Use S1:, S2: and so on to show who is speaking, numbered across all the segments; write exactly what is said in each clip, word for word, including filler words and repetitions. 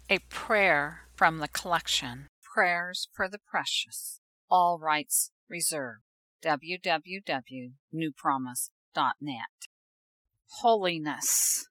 S1: A prayer from the collection Prayers for the Precious. All rights reserved. w w w dot new promise dot net. Holiness.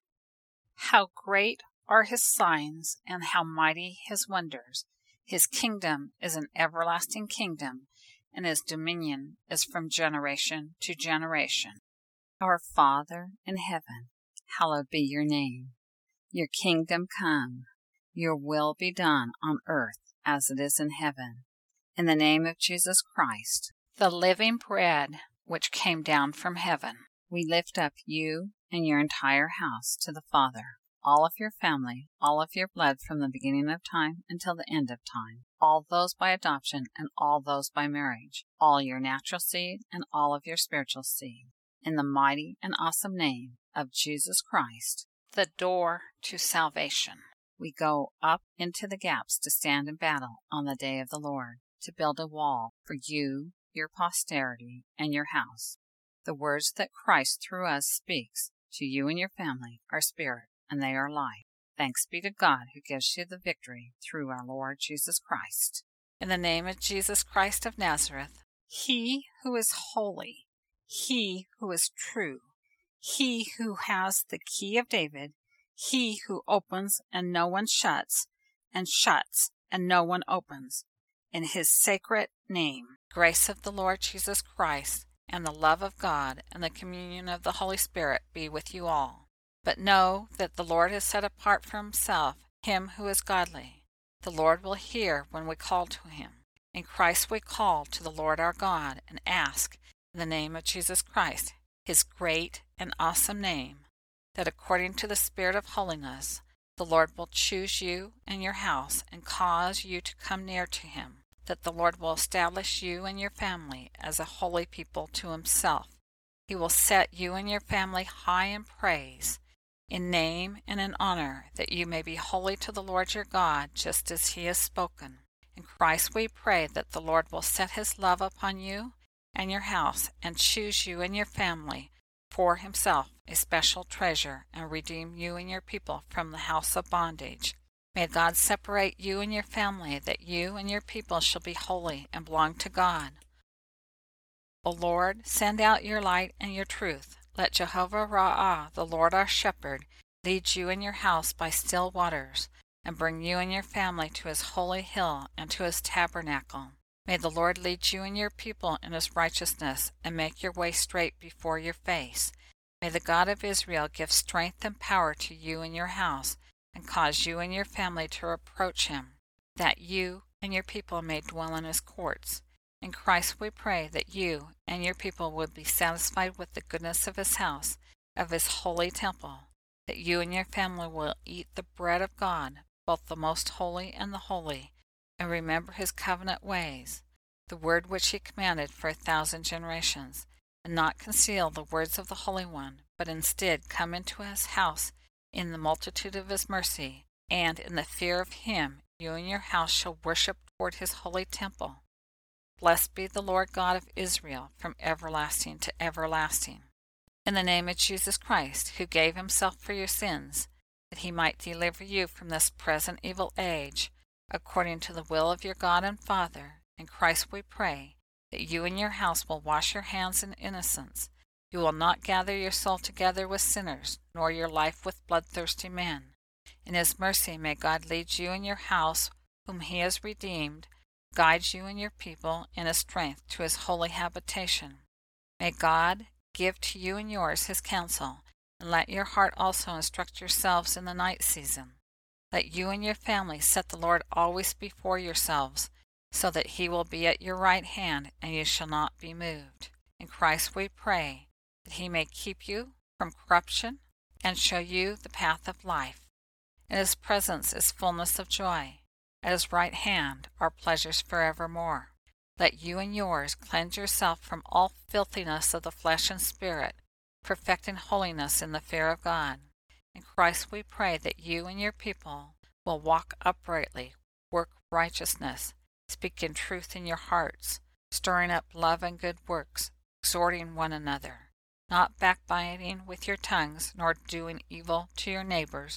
S1: How great are his signs, and how mighty his wonders! His kingdom is an everlasting kingdom, and his dominion is from generation to generation. Our Father in heaven, hallowed be your name. Your kingdom come. Your will be done on earth as it is in heaven. In the name of Jesus Christ, the living bread which came down from heaven, we lift up you and your entire house to the Father, all of your family, all of your blood from the beginning of time until the end of time, all those by adoption and all those by marriage, all your natural seed and all of your spiritual seed. In the mighty and awesome name of Jesus Christ, the door to salvation. We go up into the gaps to stand in battle on the day of the Lord, to build a wall for you, your posterity, and your house. The words that Christ through us speaks to you and your family are spirit, and they are life. Thanks be to God who gives you the victory through our Lord Jesus Christ. In the name of Jesus Christ of Nazareth, he who is holy, he who is true, he who has the key of David, he who opens and no one shuts, and shuts and no one opens, in his sacred name, grace of the Lord Jesus Christ, and the love of God, and the communion of the Holy Spirit be with you all. But know that the Lord has set apart for himself him who is godly. The Lord will hear when we call to him. In Christ we call to the Lord our God, and ask, in the name of Jesus Christ, his great and awesome name, that according to the Spirit of holiness, the Lord will choose you and your house and cause you to come near to him, that the Lord will establish you and your family as a holy people to himself. He will set you and your family high in praise, in name and in honor, that you may be holy to the Lord your God, just as he has spoken. In Christ we pray that the Lord will set his love upon you and your house, and choose you and your family for himself a special treasure, and redeem you and your people from the house of bondage. May God separate you and your family, that you and your people shall be holy and belong to God. O Lord, send out your light and your truth. Let Jehovah Ra'ah, the Lord our shepherd, lead you and your house by still waters, and bring you and your family to his holy hill and to his tabernacle. May the Lord lead you and your people in his righteousness, and make your way straight before your face. May the God of Israel give strength and power to you and your house, and cause you and your family to approach him, that you and your people may dwell in his courts. In Christ we pray that you and your people would be satisfied with the goodness of his house, of his holy temple, that you and your family will eat the bread of God, both the most holy and the holy, and remember his covenant ways, the word which he commanded for a thousand generations, and not conceal the words of the Holy One, but instead come into his house in the multitude of his mercy, and in the fear of him you and your house shall worship toward his holy temple. Blessed be the Lord God of Israel from everlasting to everlasting. In the name of Jesus Christ, who gave himself for your sins, that he might deliver you from this present evil age, according to the will of your God and Father, in Christ we pray, that you and your house will wash your hands in innocence. You will not gather your soul together with sinners, nor your life with bloodthirsty men. In his mercy may God lead you and your house, whom he has redeemed, guide you and your people in his strength to his holy habitation. May God give to you and yours his counsel, and let your heart also instruct yourselves in the night season. Let you and your family set the Lord always before yourselves, so that he will be at your right hand, and you shall not be moved. In Christ we pray, that he may keep you from corruption, and show you the path of life. In his presence is fullness of joy. At his right hand are pleasures forevermore. Let you and yours cleanse yourself from all filthiness of the flesh and spirit, perfecting holiness in the fear of God. In Christ we pray that you and your people will walk uprightly, work righteousness, speak in truth in your hearts, stirring up love and good works, exhorting one another, not backbiting with your tongues, nor doing evil to your neighbors,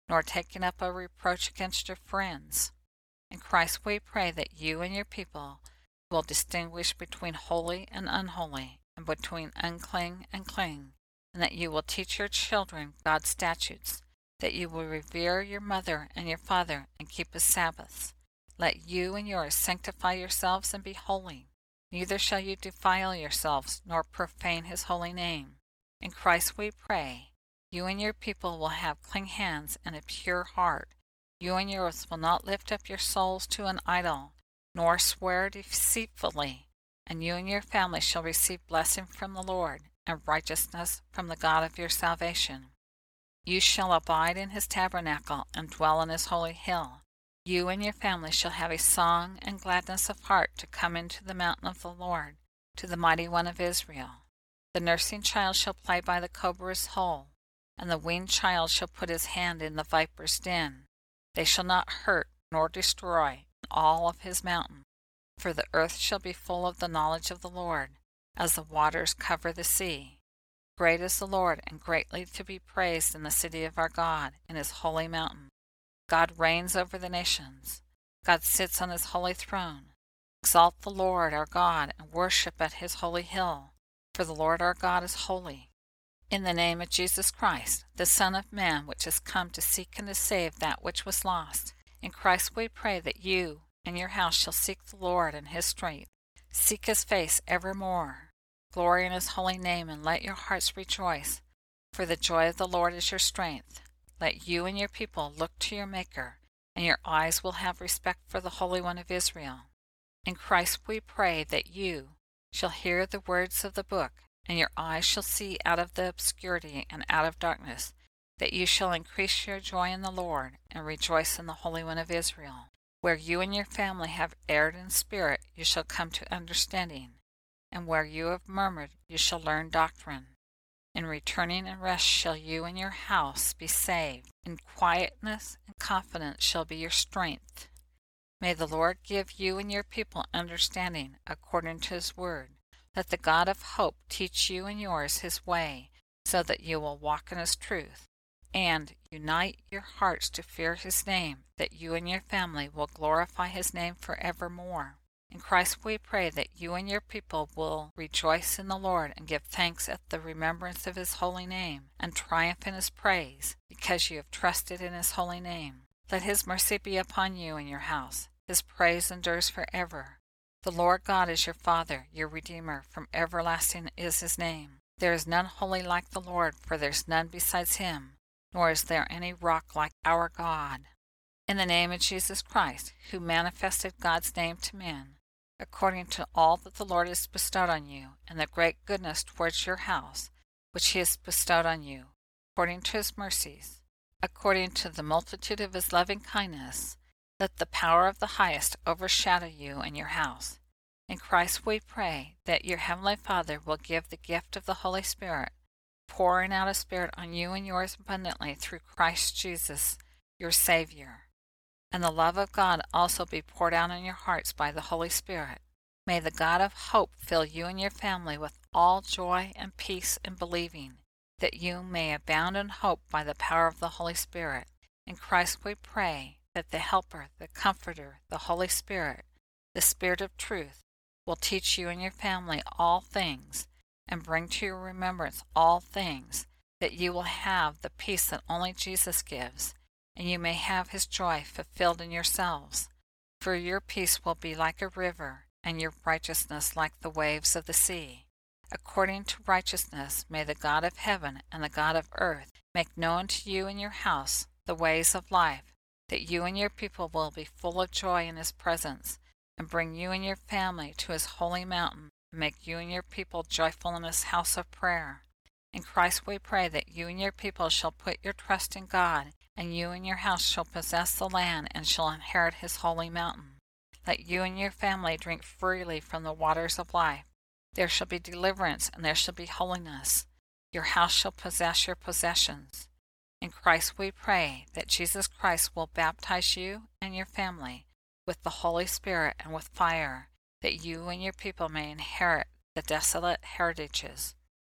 S1: nor taking up a reproach against your friends. In Christ we pray that you and your people will distinguish between holy and unholy, and between unclean and clean, and that you will teach your children God's statutes, that you will revere your mother and your father and keep his Sabbaths. Let you and yours sanctify yourselves and be holy. Neither shall you defile yourselves, nor profane his holy name. In Christ we pray, you and your people will have clean hands and a pure heart. You and yours will not lift up your souls to an idol, nor swear deceitfully. And you and your family shall receive blessing from the Lord, and righteousness from the God of your salvation. You shall abide in his tabernacle, and dwell on his holy hill. You and your family shall have a song and gladness of heart to come into the mountain of the Lord, to the mighty one of Israel. The nursing child shall play by the cobra's hole, and the weaned child shall put his hand in the viper's den. They shall not hurt nor destroy in all of his mountain, for the earth shall be full of the knowledge of the Lord, as the waters cover the sea. Great is the Lord, and greatly to be praised in the city of our God, in his holy mountain. God reigns over the nations. God sits on his holy throne. Exalt the Lord our God, and worship at his holy hill, for the Lord our God is holy. In the name of Jesus Christ, the Son of Man, which is come to seek and to save that which was lost, in Christ we pray that you and your house shall seek the Lord in his strength. Seek his face evermore. Glory in his holy name, and let your hearts rejoice, for the joy of the Lord is your strength. Let you and your people look to your Maker, and your eyes will have respect for the Holy One of Israel. In Christ we pray that you shall hear the words of the book, and your eyes shall see out of the obscurity and out of darkness, that you shall increase your joy in the Lord, and rejoice in the Holy One of Israel. Where you and your family have erred in spirit, you shall come to understanding, and where you have murmured, you shall learn doctrine. In returning and rest shall you and your house be saved. In quietness and confidence shall be your strength. May the Lord give you and your people understanding according to his word. Let the God of hope teach you and yours his way, so that you will walk in his truth, and unite your hearts to fear his name, that you and your family will glorify his name forevermore. In Christ we pray that you and your people will rejoice in the Lord and give thanks at the remembrance of his holy name, and triumph in his praise, because you have trusted in his holy name. Let his mercy be upon you and your house. His praise endures forever. The Lord God is your Father, your Redeemer. From everlasting is his name. There is none holy like the Lord, for there is none besides him, nor is there any rock like our God. In the name of Jesus Christ, who manifested God's name to men, according to all that the Lord has bestowed on you, and the great goodness towards your house, which he has bestowed on you, according to his mercies, according to the multitude of his loving kindness, let the power of the highest overshadow you and your house. In Christ we pray that your heavenly Father will give the gift of the Holy Spirit, pouring out a Spirit on you and yours abundantly through Christ Jesus, your Savior. And the love of God also be poured out on your hearts by the Holy Spirit. May the God of hope fill you and your family with all joy and peace in believing, that you may abound in hope by the power of the Holy Spirit. In Christ we pray that the Helper, the Comforter, the Holy Spirit, the Spirit of truth, will teach you and your family all things, and bring to your remembrance all things, that you will have the peace that only Jesus gives, and you may have his joy fulfilled in yourselves. For your peace will be like a river, and your righteousness like the waves of the sea. According to righteousness may the God of heaven and the God of earth make known to you and your house the ways of life, that you and your people will be full of joy in his presence, and bring you and your family to his holy mountain, and make you and your people joyful in his house of prayer. In Christ we pray that you and your people shall put your trust in God, and you and your house shall possess the land and shall inherit his holy mountain. Let you and your family drink freely from the waters of life. There shall be deliverance, and there shall be holiness. Your house shall possess your possessions. In Christ we pray that Jesus Christ will baptize you and your family with the Holy Spirit and with fire, that you and your people may inherit the desolate heritages.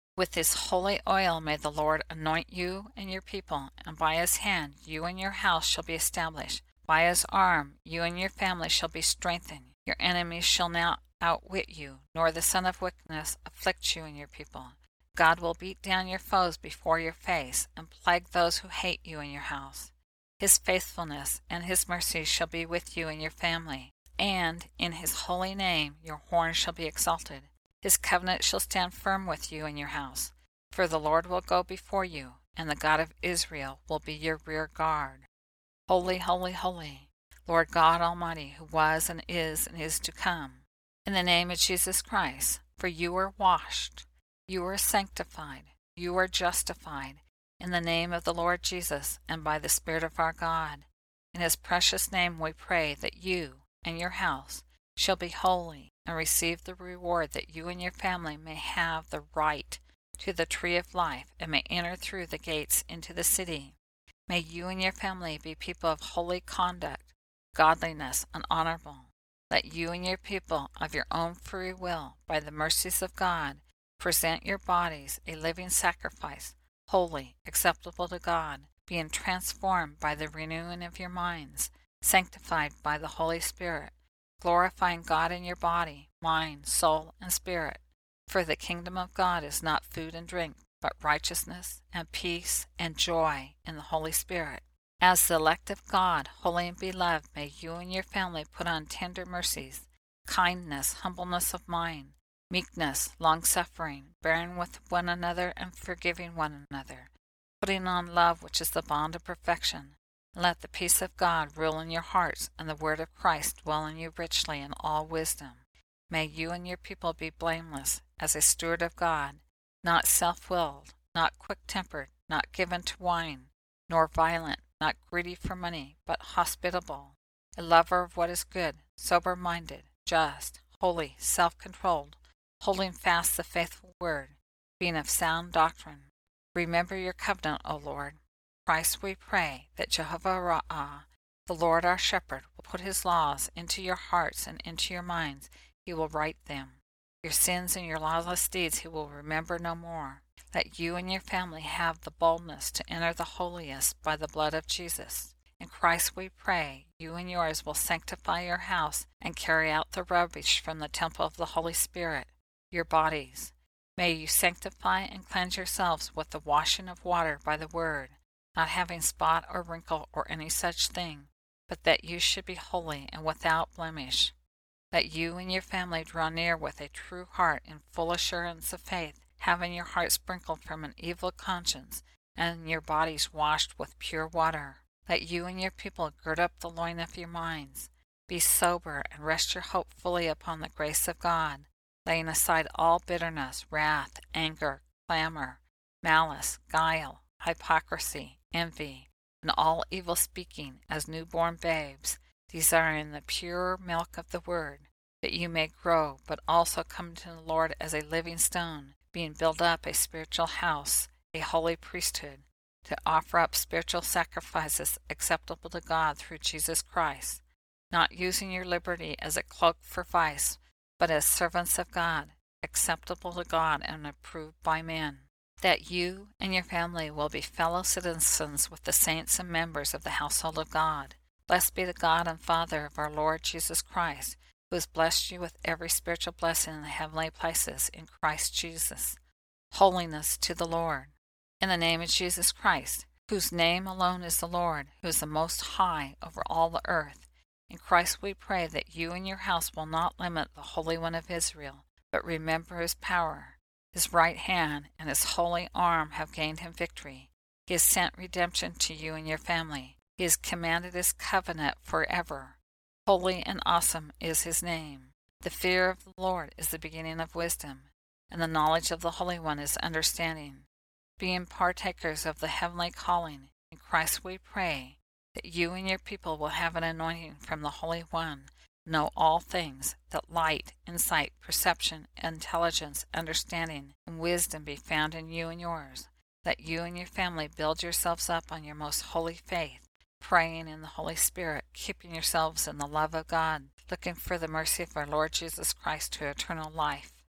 S1: With his holy oil may the Lord anoint you and your people, and by his hand you and your house shall be established. By his arm you and your family shall be strengthened. Your enemies shall not outwit you, nor the son of wickedness afflict you and your people. God will beat down your foes before your face, and plague those who hate you and your house. His faithfulness and his mercy shall be with you and your family, and in his holy name your horn shall be exalted. His covenant shall stand firm with you and your house, for the Lord will go before you, and the God of Israel will be your rear guard. Holy, holy, holy, Lord God Almighty, who was and is and is to come. In the name of Jesus Christ, for you are washed, you are sanctified, you are justified, in the name of the Lord Jesus and by the Spirit of our God. In his precious name we pray that you and your house shall be holy and receive the reward, that you and your family may have the right to the tree of life and may enter through the gates into the city. May you and your family be people of holy conduct, godliness, and honorable. Let you and your people of your own free will, by the mercies of God, present your bodies a living sacrifice, holy, acceptable to God, being transformed by the renewing of your minds, sanctified by the Holy Spirit, glorifying God in your body, mind, soul, and spirit. For the kingdom of God is not food and drink, but righteousness and peace and joy in the Holy Spirit. As the elect of God, holy and beloved, may you and your family put on tender mercies, kindness, humbleness of mind, meekness, long-suffering, bearing with one another and forgiving one another, putting on love, which is the bond of perfection. And let the peace of God rule in your hearts, and the word of Christ dwell in you richly in all wisdom. May you and your people be blameless as a steward of God, not self-willed, not quick-tempered, not given to wine, nor violent, not greedy for money, but hospitable, a lover of what is good, sober-minded, just, holy, self-controlled, holding fast the faithful word, being of sound doctrine. Remember your covenant, O Lord. Christ, we pray that Jehovah Ra'ah, the Lord our shepherd, will put his laws into your hearts and into your minds. He will write them. Your sins and your lawless deeds he will remember no more. Let you and your family have the boldness to enter the holiest by the blood of Jesus. In Christ we pray, you and yours will sanctify your house and carry out the rubbish from the temple of the Holy Spirit, your bodies. May you sanctify and cleanse yourselves with the washing of water by the word, not having spot or wrinkle or any such thing, but that you should be holy and without blemish. Let you and your family draw near with a true heart in full assurance of faith, having your heart sprinkled from an evil conscience, and your bodies washed with pure water. Let you and your people gird up the loin of your minds. Be sober and rest your hope fully upon the grace of God, laying aside all bitterness, wrath, anger, clamor, malice, guile, hypocrisy, envy, and all evil speaking, as newborn babes, desiring the pure milk of the word, that you may grow, but also come to the Lord as a living stone, being built up a spiritual house, a holy priesthood, to offer up spiritual sacrifices acceptable to God through Jesus Christ, not using your liberty as a cloak for vice, but as servants of God, acceptable to God and approved by men, that you and your family will be fellow citizens with the saints and members of the household of God. Blessed be the God and Father of our Lord Jesus Christ, who has blessed you with every spiritual blessing in the heavenly places in Christ Jesus. Holiness to the Lord. In the name of Jesus Christ, whose name alone is the Lord, who is the Most High over all the earth, in Christ we pray that you and your house will not limit the Holy One of Israel, but remember his power. His right hand and his holy arm have gained him victory. He has sent redemption to you and your family. He has commanded his covenant forever. Holy and awesome is his name. The fear of the Lord is the beginning of wisdom, and the knowledge of the Holy One is understanding. Being partakers of the heavenly calling, in Christ we pray that you and your people will have an anointing from the Holy One, know all things, that light, insight, perception, intelligence, understanding, and wisdom be found in you and yours. Let you and your family build yourselves up on your most holy faith, praying in the Holy Spirit, keeping yourselves in the love of God, looking for the mercy of our Lord Jesus Christ to eternal life.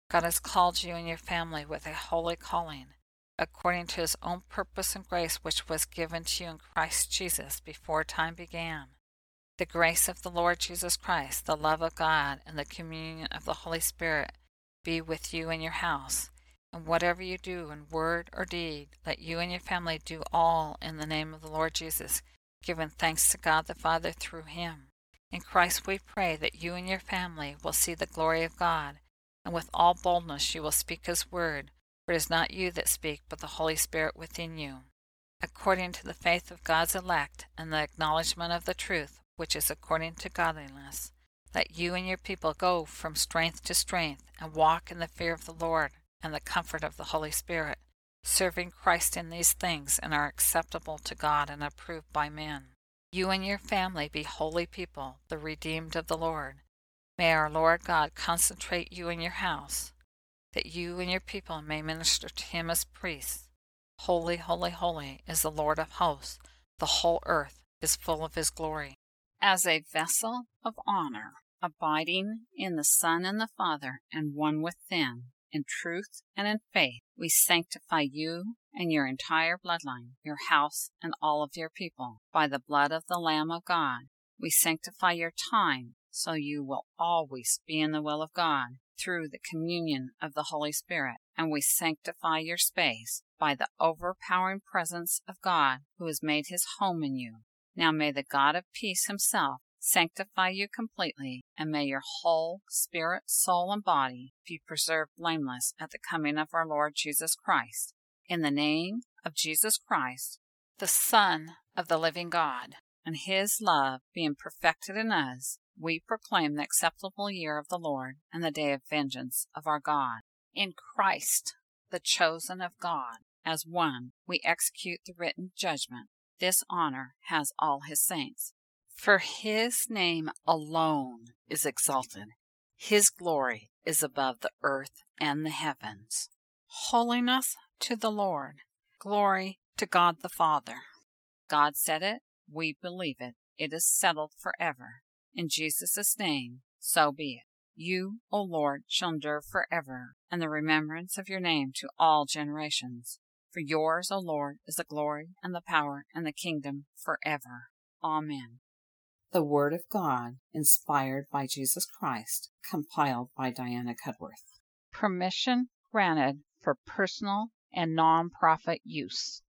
S1: God has called you and your family with a holy calling, according to his own purpose and grace which was given to you in Christ Jesus before time began. The grace of the Lord Jesus Christ, the love of God, and the communion of the Holy Spirit be with you and your house. And whatever you do in word or deed, let you and your family do all in the name of the Lord Jesus, giving thanks to God the Father through him. In Christ we pray that you and your family will see the glory of God, and with all boldness you will speak his word, for it is not you that speak, but the Holy Spirit within you. According to the faith of God's elect and the acknowledgement of the truth, which is according to godliness, let you and your people go from strength to strength, and walk in the fear of the Lord and the comfort of the Holy Spirit, serving Christ in these things, and are acceptable to God and approved by men. You and your family be holy people, the redeemed of the Lord. May our Lord God concentrate you in your house, that you and your people may minister to him as priests. Holy, holy, holy is the Lord of hosts. The whole earth is full of his glory. As a vessel of honor, abiding in the Son and the Father, and one with them, in truth and in faith, we sanctify you and your entire bloodline, your house and all of your people, by the blood of the Lamb of God. We sanctify your time, so you will always be in the will of God, through the communion of the Holy Spirit, and we sanctify your space by the overpowering presence of God, who has made his home in you. Now may the God of peace himself sanctify you completely, and may your whole spirit, soul, and body be preserved blameless at the coming of our Lord Jesus Christ. In the name of Jesus Christ, the Son of the living God, and his love being perfected in us, we proclaim the acceptable year of the Lord and the day of vengeance of our God. In Christ, the chosen of God, as one, we execute the written judgment. This honor has all his saints. For his name alone is exalted. His glory is above the earth and the heavens. Holiness to the Lord. Glory to God the Father. God said it. We believe it. It is settled forever. In Jesus' name, so be it. You, O Lord, shall endure forever, and the remembrance of your name to all generations. For yours, O Lord, is the glory and the power and the kingdom forever. Amen. The Word of God, inspired by Jesus Christ, compiled by Diana Cudworth. Permission granted for personal and non-profit use.